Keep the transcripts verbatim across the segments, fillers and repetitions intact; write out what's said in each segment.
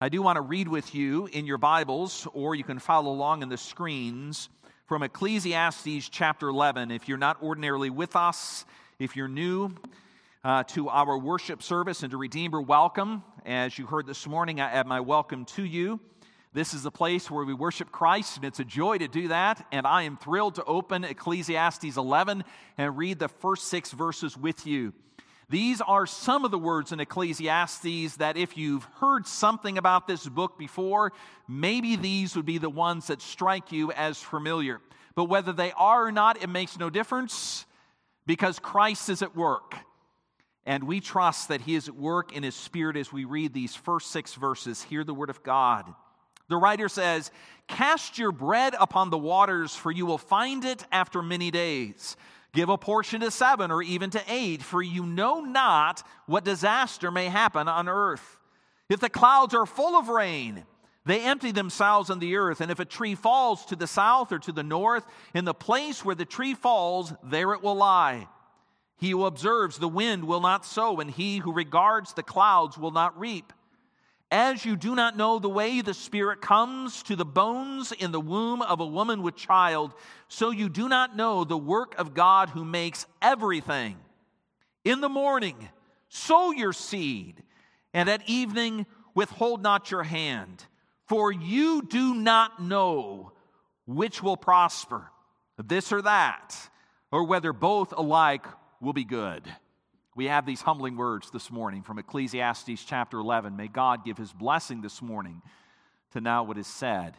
I do want to read with you in your Bibles, or you can follow along in the screens, from Ecclesiastes chapter eleven. If you're not ordinarily with us, if you're new uh, to our worship service and to Redeemer, welcome. As you heard this morning, I add my welcome to you. This is the place where we worship Christ, and it's a joy to do that. And I am thrilled to open Ecclesiastes eleven and read the first six verses with you. These are some of the words in Ecclesiastes that if you've heard something about this book before, maybe these would be the ones that strike you as familiar. But whether they are or not, it makes no difference, because Christ is at work. And we trust that He is at work in His Spirit as we read these first six verses. Hear the word of God. The writer says, "Cast your bread upon the waters, for you will find it after many days. Give a portion to seven or even to eight, for you know not what disaster may happen on earth. If the clouds are full of rain, they empty themselves on the earth. And if a tree falls to the south or to the north, in the place where the tree falls, there it will lie. He who observes the wind will not sow, and he who regards the clouds will not reap. As you do not know the way the Spirit comes to the bones in the womb of a woman with child, so you do not know the work of God who makes everything. In the morning, sow your seed, and at evening, withhold not your hand. For you do not know which will prosper, this or that, or whether both alike will be good." We have these humbling words this morning from Ecclesiastes chapter eleven. May God give His blessing this morning to now what is said.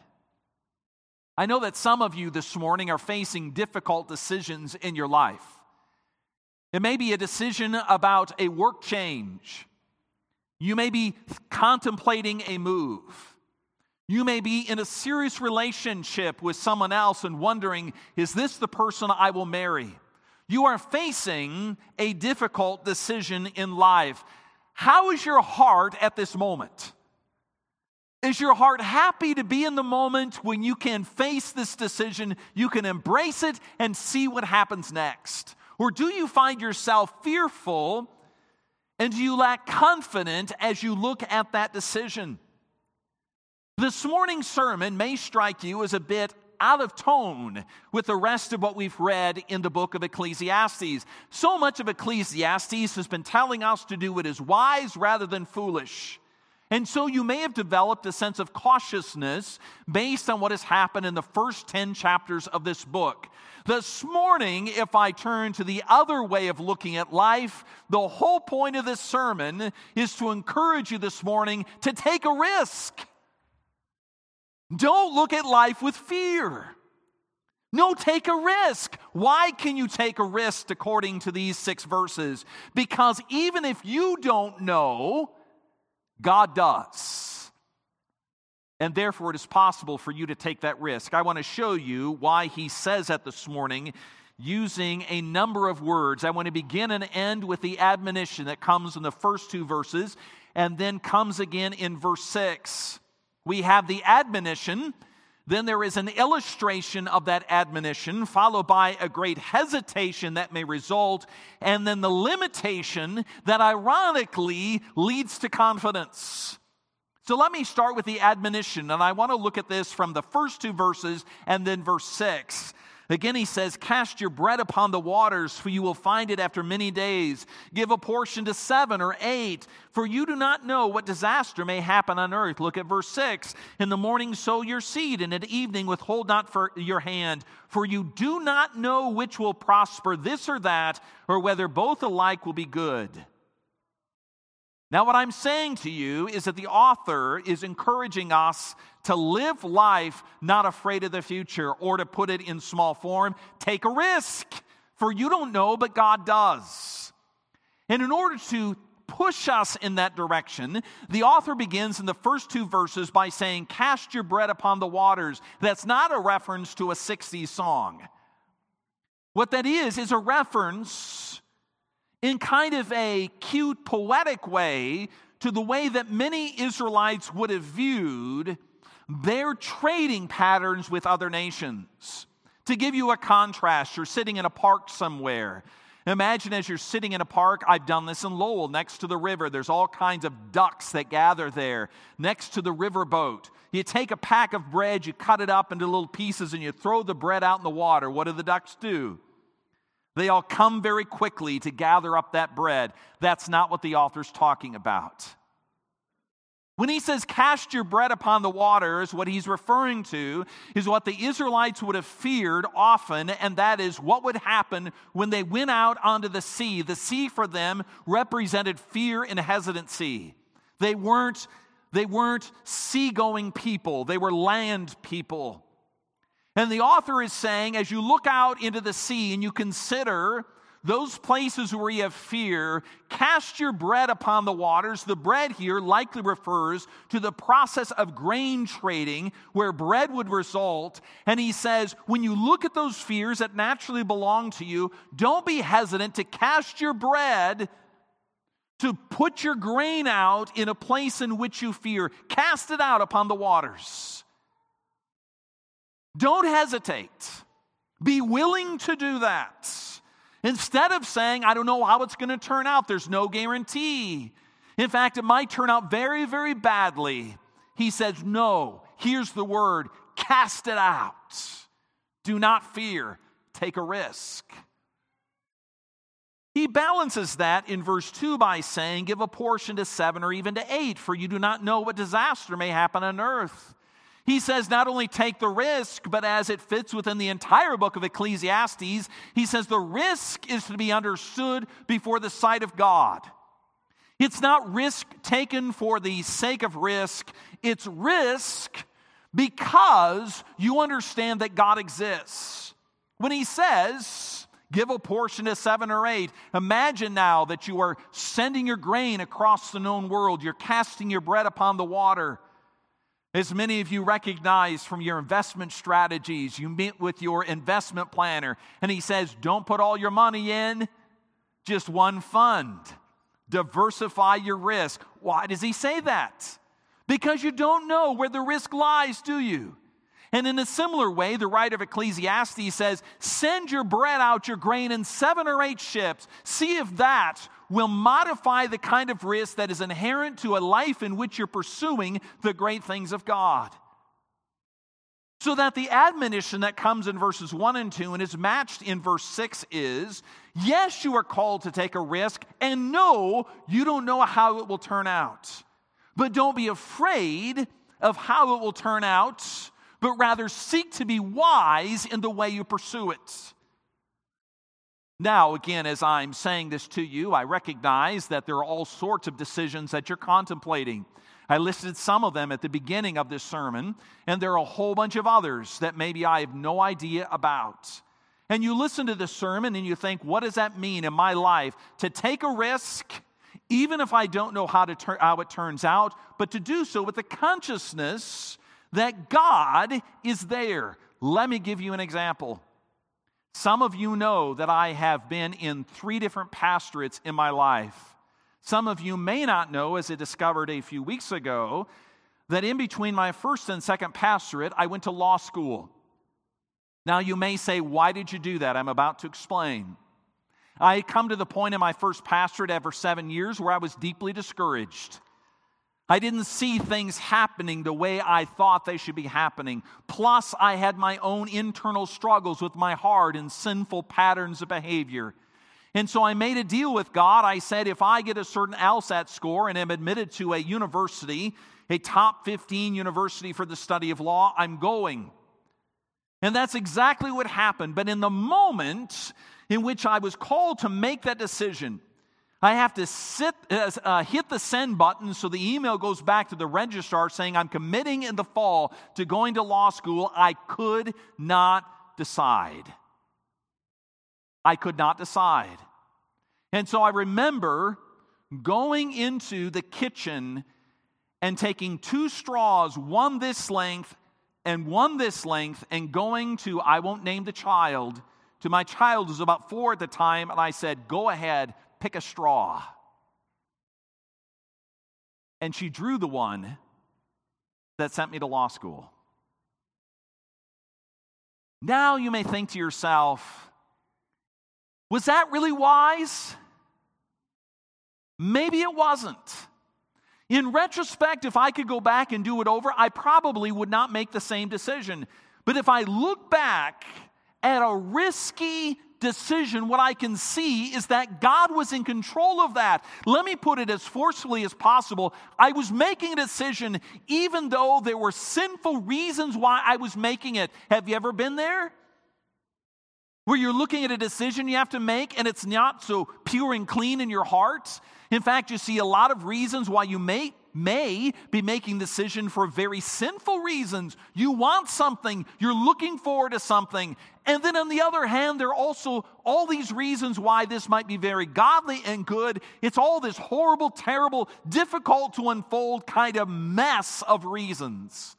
I know that some of you this morning are facing difficult decisions in your life. It may be a decision about a work change. You may be contemplating a move. You may be in a serious relationship with someone else and wondering, is this the person I will marry? You are facing a difficult decision in life. How is your heart at this moment? Is your heart happy to be in the moment when you can face this decision, you can embrace it and see what happens next? Or do you find yourself fearful and do you lack confidence as you look at that decision? This morning's sermon may strike you as a bit out of tone with the rest of what we've read in the book of Ecclesiastes. So much of Ecclesiastes has been telling us to do what is wise rather than foolish. And so you may have developed a sense of cautiousness based on what has happened in the first ten chapters of this book. This morning, if I turn to the other way of looking at life, the whole point of this sermon is to encourage you this morning to take a risk. Don't look at life with fear. No, take a risk. Why can you take a risk according to these six verses? Because even if you don't know, God does. And therefore it is possible for you to take that risk. I want to show you why He says that this morning using a number of words. I want to begin and end with the admonition that comes in the first two verses and then comes again in verse six. We have the admonition, then there is an illustration of that admonition, followed by a great hesitation that may result, and then the limitation that ironically leads to confidence. So let me start with the admonition, and I want to look at this from the first two verses and then verse six. Again, he says, "Cast your bread upon the waters, for you will find it after many days. Give a portion to seven or eight, for you do not know what disaster may happen on earth." Look at verse six. "In the morning sow your seed, and at evening withhold not for your hand, for you do not know which will prosper, this or that, or whether both alike will be good." Now, what I'm saying to you is that the author is encouraging us to live life not afraid of the future, or to put it in small form, take a risk, for you don't know, but God does. And in order to push us in that direction, the author begins in the first two verses by saying, "Cast your bread upon the waters." That's not a reference to a sixties song. What that is, is a reference in kind of a cute, poetic way to the way that many Israelites would have viewed their trading patterns with other nations. To give you a contrast, you're sitting in a park somewhere, Imagine as you're sitting in a park, I've done this in Lowell, next to the river. There's all kinds of ducks that gather there, next to the riverboat. You take a pack of bread, you cut it up into little pieces, and you throw the bread out in the water. What do the ducks do? They all come very quickly to gather up that bread. That's not what the author's talking about. When he says, cast your bread upon the waters, what he's referring to is what the Israelites would have feared often, and that is what would happen when they went out onto the sea. The sea for them represented fear and hesitancy. They weren't, they weren't seagoing people. They were land people. And the author is saying, as you look out into the sea and you consider those places where you have fear, cast your bread upon the waters. The bread here likely refers to the process of grain trading where bread would result. And he says, when you look at those fears that naturally belong to you, don't be hesitant to cast your bread, to put your grain out in a place in which you fear. Cast it out upon the waters. Don't hesitate. Be willing to do that. Instead of saying, I don't know how it's going to turn out, there's no guarantee. In fact, it might turn out very, very badly. He says, no, here's the word, cast it out. Do not fear, take a risk. He balances that in verse two by saying, give a portion to seven or even to eight, for you do not know what disaster may happen on earth. He says not only take the risk, but as it fits within the entire book of Ecclesiastes, he says the risk is to be understood before the sight of God. It's not risk taken for the sake of risk. It's risk because you understand that God exists. When he says, give a portion to seven or eight, imagine now that you are sending your grain across the known world. You're casting your bread upon the water. As many of you recognize from your investment strategies, you meet with your investment planner, and he says, don't put all your money in just one fund. Diversify your risk. Why does he say that? Because you don't know where the risk lies, do you? And in a similar way, the writer of Ecclesiastes says, send your bread out, your grain, in seven or eight ships. See if that will modify the kind of risk that is inherent to a life in which you're pursuing the great things of God. So that the admonition that comes in verses one and two and is matched in verse six is, yes, you are called to take a risk, and no, you don't know how it will turn out. But don't be afraid of how it will turn out, but rather seek to be wise in the way you pursue it. Now, again, as I'm saying this to you, I recognize that there are all sorts of decisions that you're contemplating. I listed some of them at the beginning of this sermon, and there are a whole bunch of others that maybe I have no idea about. And you listen to the sermon and you think, what does that mean in my life? To take a risk, even if I don't know how, to tur- how it turns out, but to do so with the consciousness that God is there. Let me give you an example. Some of you know that I have been in three different pastorates in my life. Some of you may not know, as I discovered a few weeks ago, that in between my first and second pastorate, I went to law school. Now you may say, why did you do that? I'm about to explain. I had come to the point in my first pastorate after seven years where I was deeply discouraged. I didn't see things happening the way I thought they should be happening. Plus, I had my own internal struggles with my heart and sinful patterns of behavior. And so I made a deal with God. I said, if I get a certain LSAT score and am admitted to a university, a top fifteen university for the study of law, I'm going. And that's exactly what happened. But in the moment in which I was called to make that decision, I have to sit, uh, uh, hit the send button so the email goes back to the registrar saying I'm committing in the fall to going to law school. I could not decide. I could not decide. And so I remember going into the kitchen and taking two straws, one this length and one this length, and going to, I won't name the child, to my child who was about four at the time, and I said, go ahead, pick a straw. And she drew the one that sent me to law school. Now you may think to yourself, Was that really wise? Maybe it wasn't. In retrospect, if I could go back and do it over, I probably would not make the same decision. But if I look back at a risky decision, what I can see is that God was in control of that. Let me put it as forcefully as possible. I was making a decision even though there were sinful reasons why I was making it. Have you ever been there? Where you're looking at a decision you have to make and it's not so pure and clean in your heart. In fact, you see a lot of reasons why you may, may be making the decision for very sinful reasons. You want something, you're looking forward to something. And then on the other hand, there are also all these reasons why this might be very godly and good. It's all this horrible, terrible, difficult to unfold kind of mess of reasons.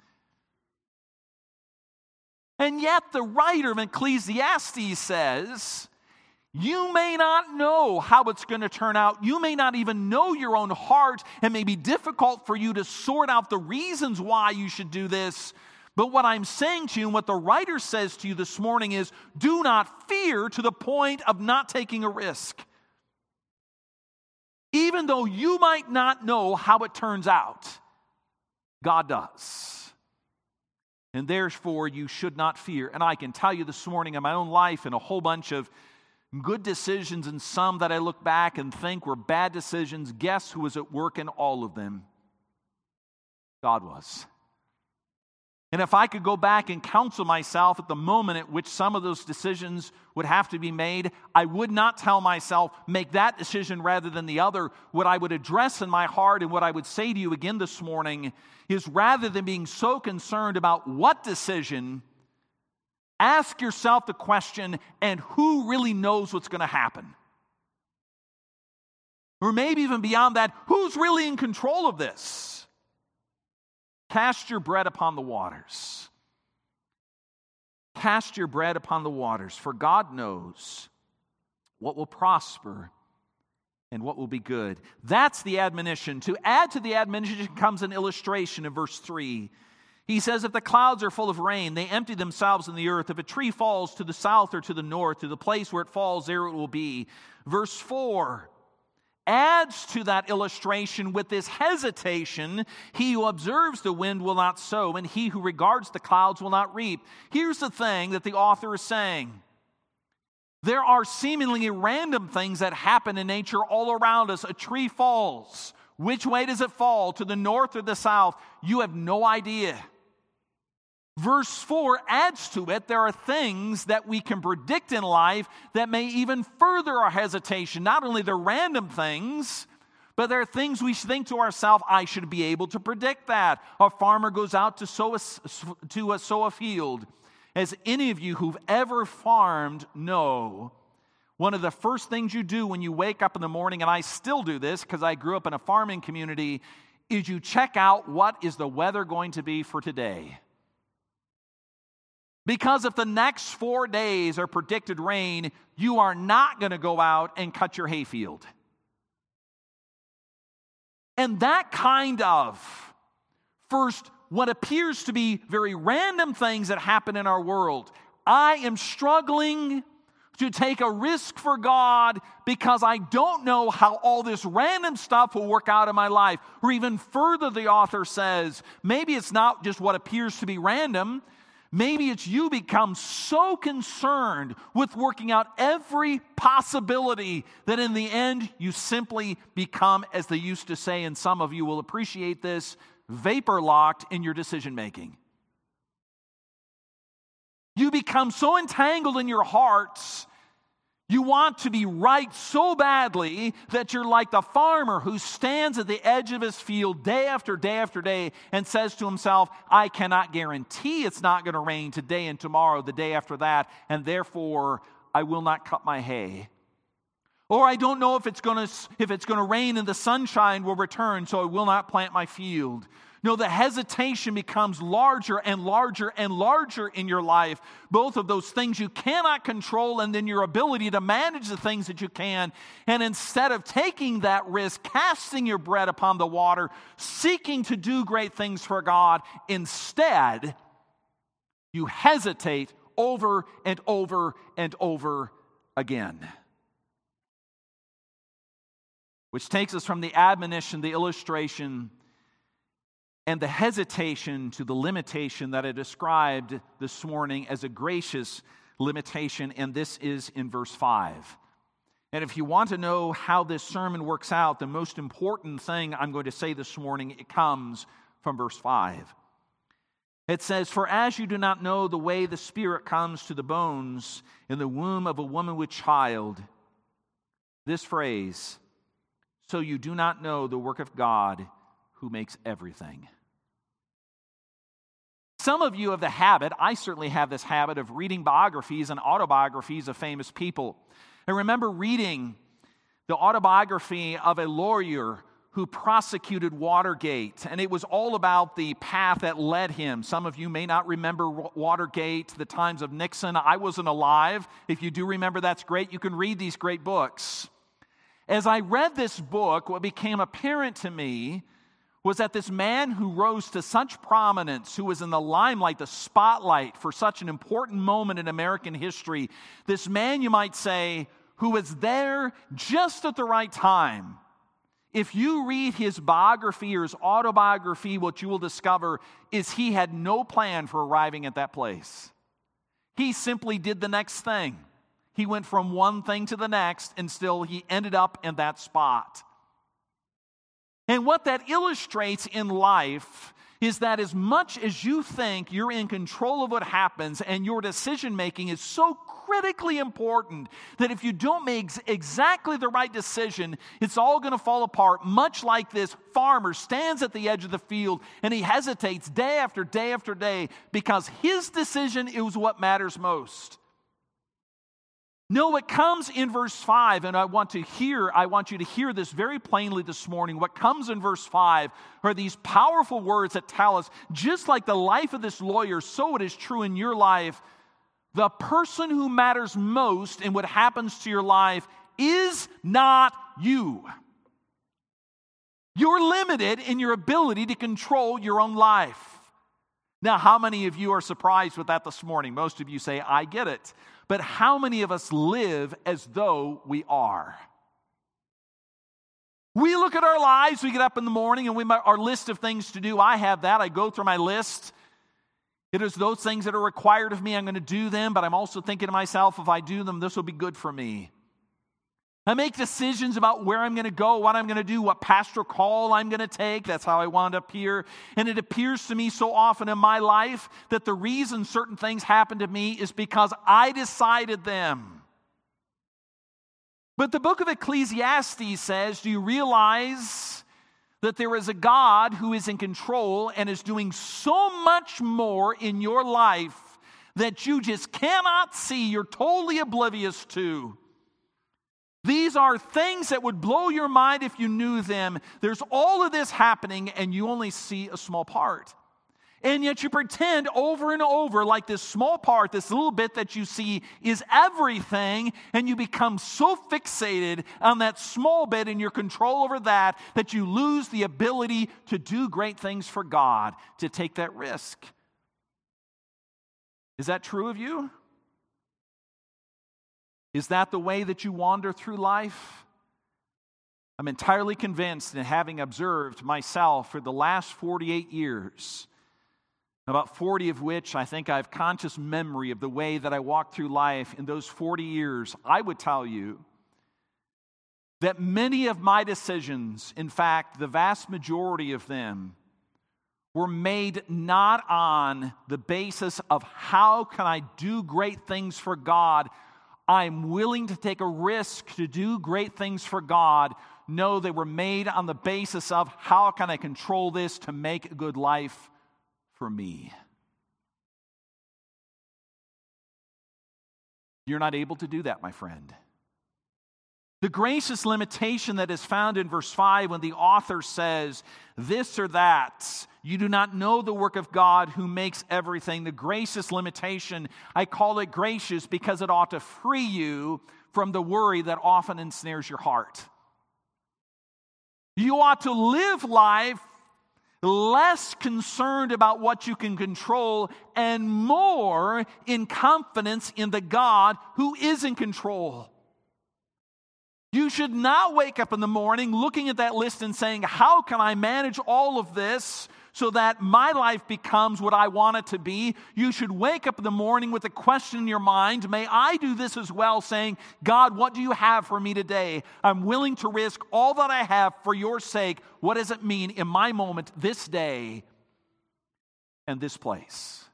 And yet the writer of Ecclesiastes says, you may not know how it's going to turn out. You may not even know your own heart. It may be difficult for you to sort out the reasons why you should do this. But what I'm saying to you and what the writer says to you this morning is, do not fear to the point of not taking a risk. Even though you might not know how it turns out, God does. And therefore, you should not fear. And I can tell you this morning in my own life and a whole bunch of good decisions and some that I look back and think were bad decisions, guess who was at work in all of them? God was. And if I could go back and counsel myself at the moment at which some of those decisions would have to be made, I would not tell myself, make that decision rather than the other. What I would address in my heart and what I would say to you again this morning is, rather than being so concerned about what decision, ask yourself the question, and who really knows what's going to happen? Or maybe even beyond that, who's really in control of this? Cast your bread upon the waters. Cast your bread upon the waters, for God knows what will prosper and what will be good. That's the admonition. To add to the admonition comes an illustration in verse three. He says, if the clouds are full of rain, they empty themselves in the earth. If a tree falls to the south or to the north, to the place where it falls, there it will be. Verse four adds to that illustration with this hesitation. He who observes the wind will not sow, and he who regards the clouds will not reap. Here's the thing that the author is saying. There are seemingly random things that happen in nature all around us. A tree falls. Which way does it fall? To the north or the south? You have no idea. Verse four adds to it, there are things that we can predict in life that may even further our hesitation. Not only the random things, but there are things we should think to ourselves, I should be able to predict that. A farmer goes out to sow a, to a, sow a field. As any of you who've ever farmed know, one of the first things you do when you wake up in the morning, and I still do this because I grew up in a farming community, is you check out what is the weather going to be for today. Because if the next four days are predicted rain, you are not going to go out and cut your hayfield. And that kind of, first, what appears to be very random things that happen in our world. I am struggling to take a risk for God because I don't know how all this random stuff will work out in my life. Or even further, the author says, maybe it's not just what appears to be random. Maybe it's you become so concerned with working out every possibility that in the end you simply become, as they used to say, and some of you will appreciate this, vapor locked in your decision making. You become so entangled in your hearts. You want to be right so badly that you're like the farmer who stands at the edge of his field day after day after day and says to himself, I cannot guarantee it's not going to rain today and tomorrow, the day after that, and therefore I will not cut my hay. Or I don't know if it's going to if it's going to rain and the sunshine will return, so I will not plant my field. No, the hesitation becomes larger and larger and larger in your life. Both of those things you cannot control, and then your ability to manage the things that you can. And instead of taking that risk, casting your bread upon the water, seeking to do great things for God, instead, you hesitate over and over and over again. which takes us from the admonition, the illustration, and the hesitation to the limitation that I described this morning as a gracious limitation, and this is in verse five. And if you want to know how this sermon works out, the most important thing I'm going to say this morning, it comes from verse five. It says, "For as you do not know the way the Spirit comes to the bones in the womb of a woman with child," this phrase, "so you do not know the work of God who makes everything." Some of you have the habit, I certainly have this habit, of reading biographies and autobiographies of famous people. I remember reading the autobiography of a lawyer who prosecuted Watergate, and it was all about the path that led him. Some of you may not remember Watergate, the times of Nixon. I wasn't alive. If you do remember, that's great. You can read these great books. As I read this book, what became apparent to me was that this man who rose to such prominence, who was in the limelight, the spotlight for such an important moment in American history, this man, you might say, who was there just at the right time. If you read his biography or his autobiography, what you will discover is he had no plan for arriving at that place. He simply did the next thing. He went from one thing to the next, and still he ended up in that spot. And what that illustrates in life is that as much as you think you're in control of what happens and your decision-making is so critically important that if you don't make exactly the right decision, it's all going to fall apart, much like this farmer stands at the edge of the field and he hesitates day after day after day because his decision is what matters most. No, what comes in verse five, and I want to hear, I want you to hear this very plainly this morning. What comes in verse five are these powerful words that tell us, just like the life of this lawyer, so it is true in your life. The person who matters most in what happens to your life is not you. You're limited in your ability to control your own life. Now, how many of you are surprised with that this morning? Most of you say, I get it. But how many of us live as though we are? We look at our lives, we get up in the morning, and we our list of things to do. I have that. I go through my list. It is those things that are required of me. I'm going to do them, but I'm also thinking to myself, if I do them, this will be good for me. I make decisions about where I'm going to go, what I'm going to do, what pastoral call I'm going to take. That's how I wound up here. And it appears to me so often in my life that the reason certain things happen to me is because I decided them. But the book of Ecclesiastes says, do you realize that there is a God who is in control and is doing so much more in your life that you just cannot see, you're totally oblivious to? These are things that would blow your mind if you knew them. There's all of this happening and you only see a small part. And yet you pretend over and over like this small part, this little bit that you see is everything, and you become so fixated on that small bit and your control over that that you lose the ability to do great things for God, to take that risk. Is that true of you? Is that the way that you wander through life? I'm entirely convinced, and having observed myself for the last forty-eight years, about forty of which I think I have conscious memory of the way that I walked through life in those forty years, I would tell you that many of my decisions, in fact, the vast majority of them, were made not on the basis of how can I do great things for God. I'm willing to take a risk to do great things for God. No, they were made on the basis of how can I control this to make a good life for me. You're not able to do that, my friend. The gracious limitation that is found in verse five when the author says this or that, you do not know the work of God who makes everything. The gracious limitation, I call it gracious because it ought to free you from the worry that often ensnares your heart. You ought to live life less concerned about what you can control and more in confidence in the God who is in control. You should not wake up in the morning looking at that list and saying, how can I manage all of this so that my life becomes what I want it to be? You should wake up in the morning with a question in your mind, may I do this as well, saying, God, what do you have for me today? I'm willing to risk all that I have for your sake. What does it mean in my moment, this day, and this place?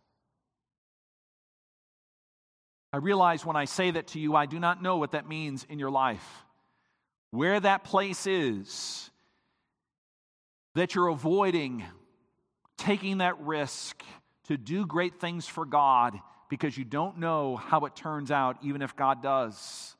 I realize when I say that to you, I do not know what that means in your life. Where that place is that you're avoiding taking that risk to do great things for God because you don't know how it turns out, even if God does.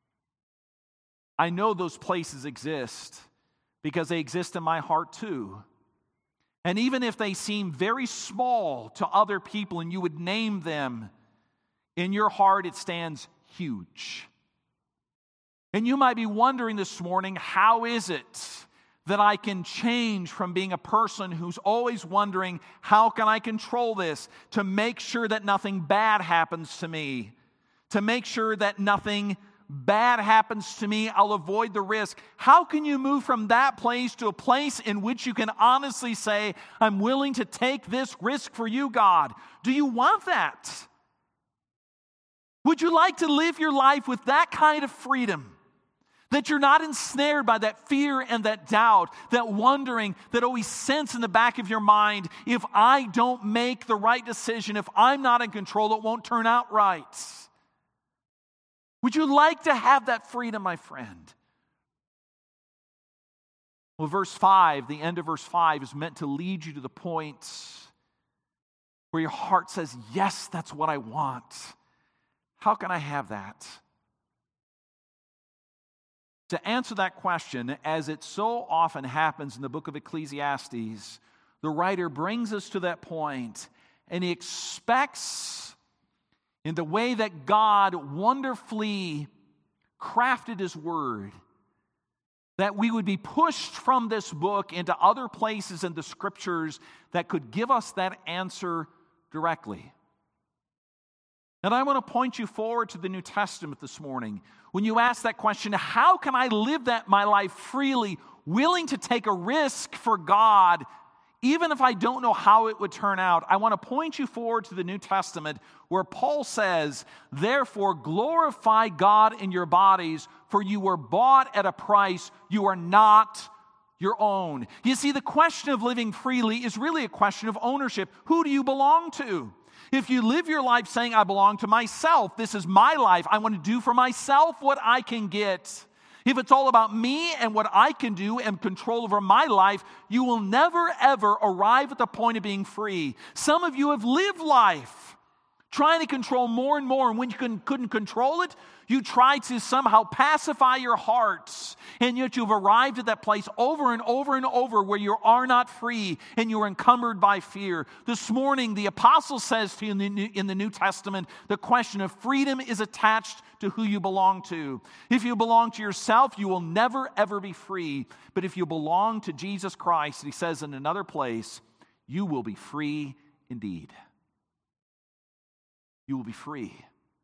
I know those places exist because they exist in my heart too. And even if they seem very small to other people and you would name them, in your heart it stands huge. And you might be wondering this morning, how is it that I can change from being a person who's always wondering, how can I control this to make sure that nothing bad happens to me? To make sure that nothing bad happens to me, I'll avoid the risk. How can you move from that place to a place in which you can honestly say, I'm willing to take this risk for you, God? Do you want that? Would you like to live your life with that kind of freedom? That you're not ensnared by that fear and that doubt, that wondering, that always sense in the back of your mind, if I don't make the right decision, if I'm not in control, it won't turn out right. Would you like to have that freedom, my friend? Well, verse five, the end of verse five is meant to lead you to the point where your heart says, yes, that's what I want. How can I have that? To answer that question, as it so often happens in the book of Ecclesiastes, the writer brings us to that point, and he expects, in the way that God wonderfully crafted his word, that we would be pushed from this book into other places in the scriptures that could give us that answer directly. And I want to point you forward to the New Testament this morning. When you ask that question, how can I live that my life freely, willing to take a risk for God, even if I don't know how it would turn out? I want to point you forward to the New Testament where Paul says, therefore glorify God in your bodies, for you were bought at a price. You are not your own. You see, the question of living freely is really a question of ownership. Who do you belong to? If you live your life saying, I belong to myself, this is my life, I want to do for myself what I can get. If it's all about me and what I can do and control over my life, you will never, ever arrive at the point of being free. Some of you have lived life trying to control more and more, and when you couldn't, couldn't control it, you tried to somehow pacify your hearts, and yet you've arrived at that place over and over and over where you are not free and you are encumbered by fear. This morning, the apostle says to you in the, New, in the New Testament, the question of freedom is attached to who you belong to. If you belong to yourself, you will never, ever be free. But if you belong to Jesus Christ, he says in another place, you will be free indeed. You will be free.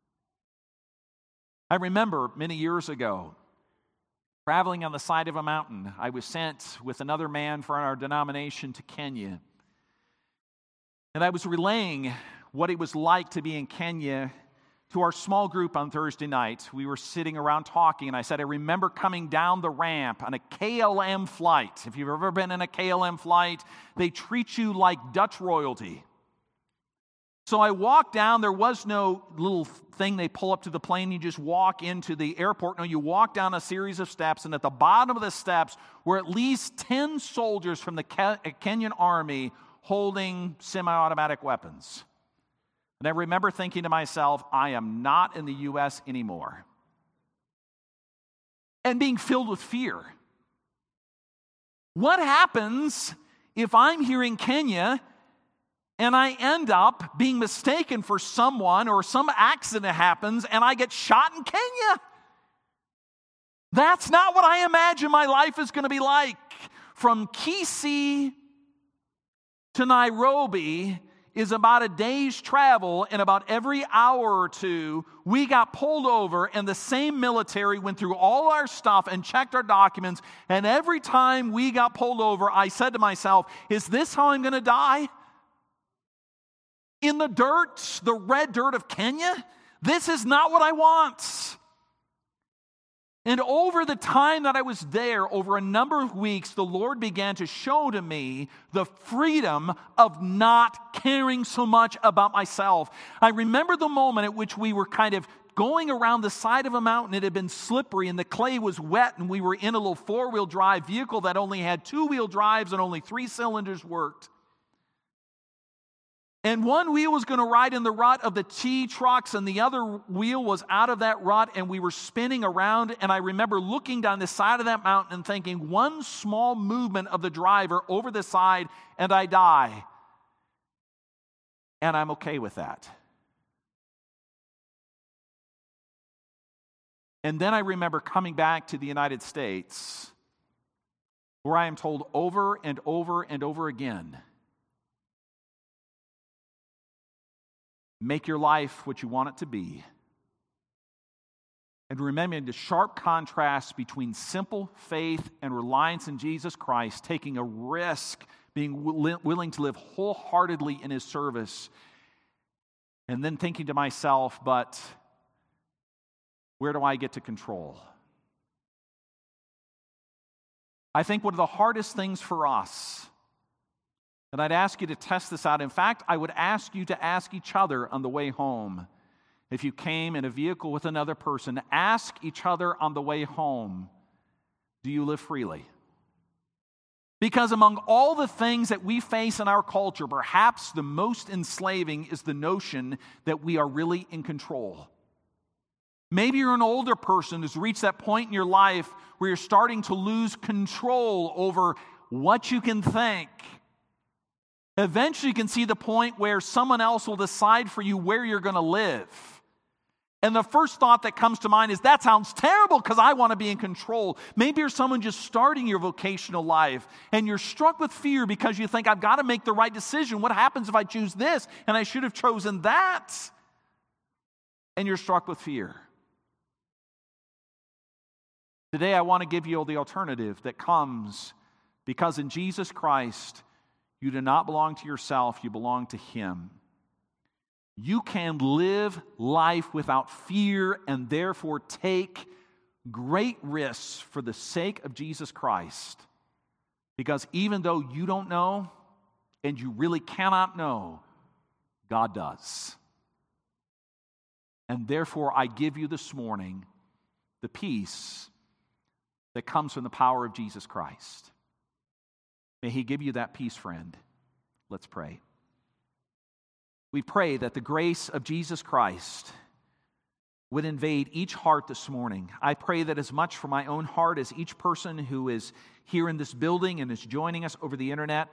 I remember many years ago, traveling on the side of a mountain, I was sent with another man from our denomination to Kenya. And I was relaying what it was like to be in Kenya to our small group on Thursday night. We were sitting around talking, and I said, I remember coming down the ramp on a K L M flight. If you've ever been in a K L M flight, they treat you like Dutch royalty. So I walked down. There was no little thing they pull up to the plane. You just walk into the airport. No, you walk down a series of steps, and at the bottom of the steps were at least ten soldiers from the Kenyan army holding semi-automatic weapons. And I remember thinking to myself, I am not in the U S anymore. And being filled with fear. What happens if I'm here in Kenya and I end up being mistaken for someone, or some accident happens and I get shot in Kenya? That's not what I imagine my life is going to be like. From Kisii to Nairobi is about a day's travel, and about every hour or two, we got pulled over, and the same military went through all our stuff and checked our documents, and every time we got pulled over, I said to myself, is this how I'm going to die? In the dirt, the red dirt of Kenya? This is not what I want. And over the time that I was there, over a number of weeks, the Lord began to show to me the freedom of not caring so much about myself. I remember the moment at which we were kind of going around the side of a mountain. It had been slippery and the clay was wet, and we were in a little four-wheel drive vehicle that only had two-wheel drives and only three cylinders worked. And one wheel was going to ride in the rut of the T trucks, and the other wheel was out of that rut, and we were spinning around. And I remember looking down the side of that mountain and thinking, one small movement of the driver over the side, and I die. And I'm okay with that. And then I remember coming back to the United States, where I am told over and over and over again, make your life what you want it to be. And remembering the sharp contrast between simple faith and reliance in Jesus Christ, taking a risk, being willing to live wholeheartedly in His service, and then thinking to myself, but where do I get to control? I think one of the hardest things for us, and I'd ask you to test this out. In fact, I would ask you to ask each other on the way home. If you came in a vehicle with another person, ask each other on the way home, do you live freely? Because among all the things that we face in our culture, perhaps the most enslaving is the notion that we are really in control. Maybe you're an older person who's reached that point in your life where you're starting to lose control over what you can think. Eventually, you can see the point where someone else will decide for you where you're going to live. And the first thought that comes to mind is, that sounds terrible because I want to be in control. Maybe you're someone just starting your vocational life and you're struck with fear because you think, I've got to make the right decision. What happens if I choose this and I should have chosen that? And you're struck with fear. Today, I want to give you the alternative that comes because in Jesus Christ, you do not belong to yourself, you belong to Him. You can live life without fear and therefore take great risks for the sake of Jesus Christ. Because even though you don't know, and you really cannot know, God does. And therefore, I give you this morning the peace that comes from the power of Jesus Christ. May He give you that peace, friend. Let's pray. We pray that the grace of Jesus Christ would invade each heart this morning. I pray that as much for my own heart as each person who is here in this building and is joining us over the internet,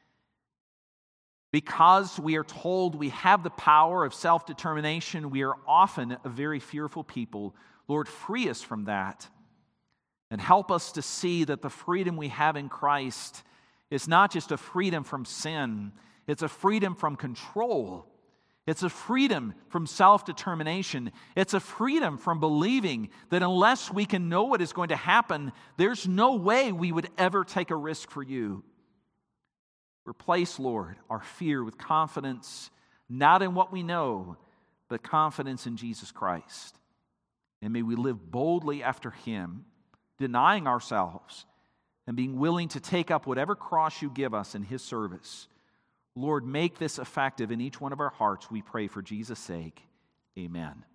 because we are told we have the power of self-determination, we are often a very fearful people. Lord, free us from that and help us to see that the freedom we have in Christ is not just a freedom from sin, it's a freedom from control. It's a freedom from self-determination. It's a freedom from believing that unless we can know what is going to happen, there's no way we would ever take a risk for you. Replace, Lord, our fear with confidence, not in what we know, but confidence in Jesus Christ. And may we live boldly after Him, denying ourselves and being willing to take up whatever cross you give us in His service. Lord, make this effective in each one of our hearts, we pray for Jesus' sake. Amen.